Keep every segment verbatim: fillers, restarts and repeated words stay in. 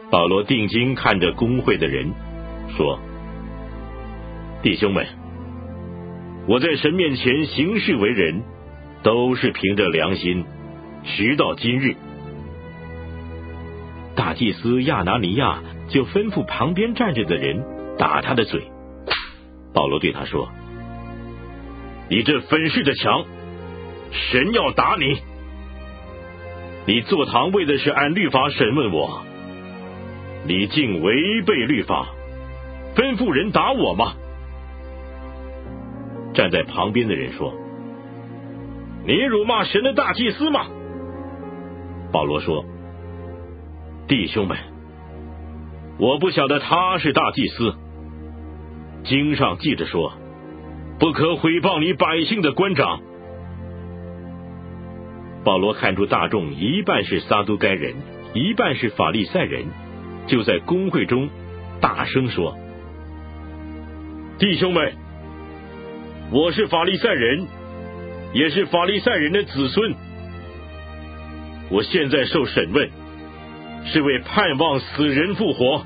保罗定睛看着公会的人，说：弟兄们，我在神面前行事为人，都是凭着良心，直到今日。大祭司亚拿尼亚就吩咐旁边站着的人打他的嘴。保罗对他说：你这粉饰的墙，神要打你！你坐堂为的是按律法审问我，你竟违背律法，吩咐人打我吗？站在旁边的人说：你辱骂神的大祭司吗？保罗说：弟兄们，我不晓得他是大祭司。经上记着说，不可毁谤你百姓的官长。保罗看出大众一半是撒都该人，一半是法利赛人，就在公会中大声说：弟兄们，我是法利赛人，也是法利赛人的子孙。我现在受审问，是为盼望死人复活。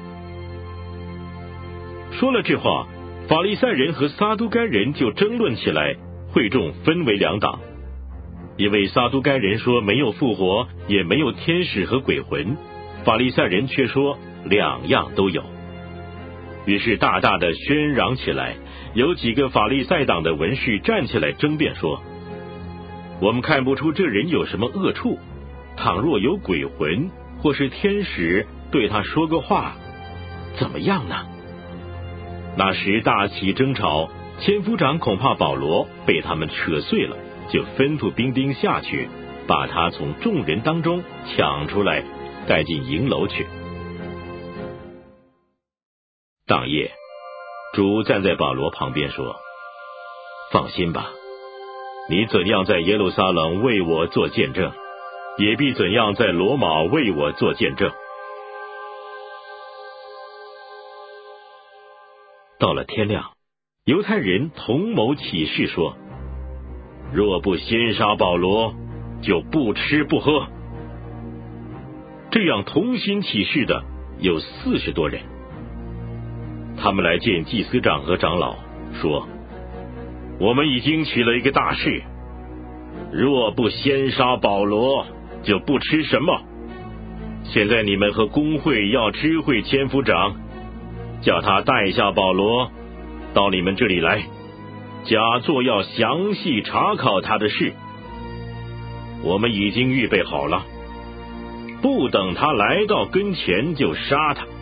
说了这话，法利赛人和撒都该人就争论起来，会众分为两党。因为撒都该人说没有复活，也没有天使和鬼魂，法利赛人却说两样都有。于是大大的喧嚷起来，有几个法利赛党的文士站起来争辩说：我们看不出这人有什么恶处，倘若有鬼魂或是天使对他说个话，怎么样呢？那时大起争吵，千夫长恐怕保罗被他们扯碎了，就吩咐兵丁下去，把他从众人当中抢出来，带进营楼去。当夜，主站在保罗旁边说：放心吧，你怎样在耶路撒冷为我做见证，也必怎样在罗马为我做见证。到了天亮，犹太人同谋起誓说：若不先杀保罗，就不吃不喝。这样同心起誓的有四十多人。他们来见祭司长和长老，说：我们已经起了一个大誓，若不先杀保罗，就不吃什么。现在你们和公会要知会千夫长，叫他带下保罗到你们这里来，假作要详细查考他的事。我们已经预备好了，不等他来到跟前就杀他。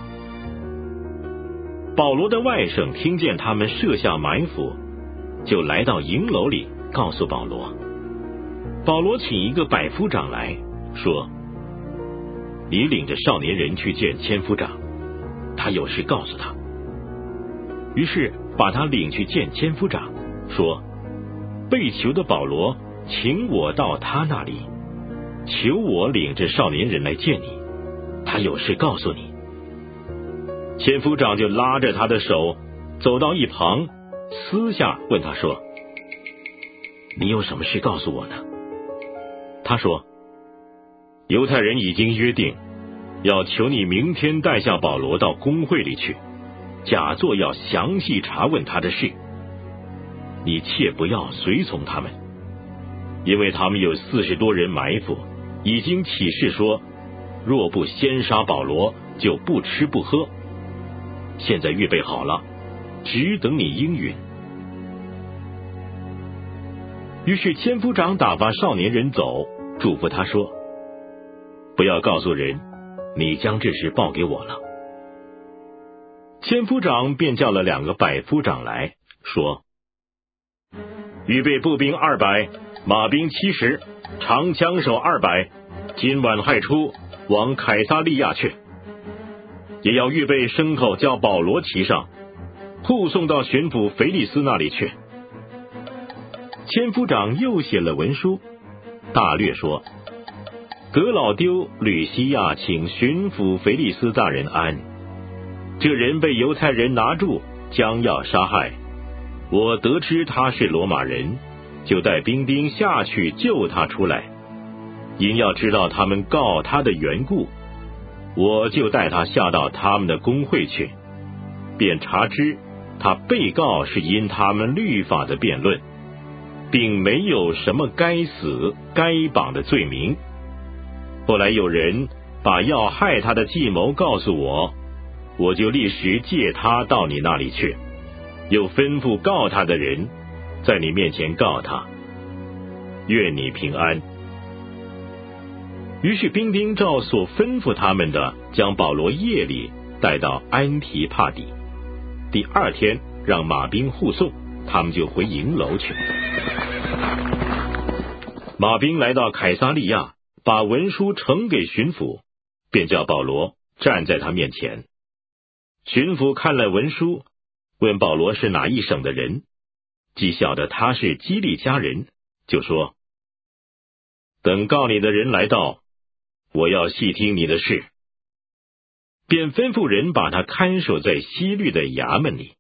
保罗的外甥听见他们设下埋伏，就来到营楼里告诉保罗。保罗请一个百夫长来，说：你领着少年人去见千夫长，他有事告诉他。于是把他领去见千夫长，说：被囚的保罗请我到他那里，求我领着少年人来见你，他有事告诉你。千夫长就拉着他的手走到一旁，私下问他说：你有什么事告诉我呢？他说：犹太人已经约定，要求你明天带下保罗到公会里去，假作要详细查问他的事。你切不要随从他们，因为他们有四十多人埋伏，已经起誓说，若不先杀保罗，就不吃不喝。现在预备好了，只等你应允。于是千夫长打发少年人走，嘱咐他说：不要告诉人，你将这事报给我了。千夫长便叫了两个百夫长来，说：预备步兵二百，马兵七十，长枪手二百，今晚亥初往凯撒利亚去。也要预备牲口，叫保罗骑上，护送到巡抚腓利斯那里去。千夫长又写了文书，大略说：格老丢吕西亚请巡抚腓利斯大人安，这人被犹太人拿住，将要杀害。我得知他是罗马人，就带兵丁下去救他出来，因要知道他们告他的缘故。 我就带他下到他们的公会去，便查知他被告是因他们律法的辩论，并没有什么该死该绑的罪名。后来有人把要害他的计谋告诉我，我就立时借他到你那里去，又吩咐告他的人在你面前告他。愿你平安。于是兵丁照所吩咐他们的，将保罗夜里带到安提帕底，第二天让马兵护送，他们就回营楼去。马兵来到凯撒利亚，把文书呈给巡抚，便叫保罗站在他面前。巡抚看了文书，问保罗是哪一省的人，既晓得他是基利家人，就说：等告你的人来到，我要细听你的事。便吩咐人把他看守在西律的衙门里。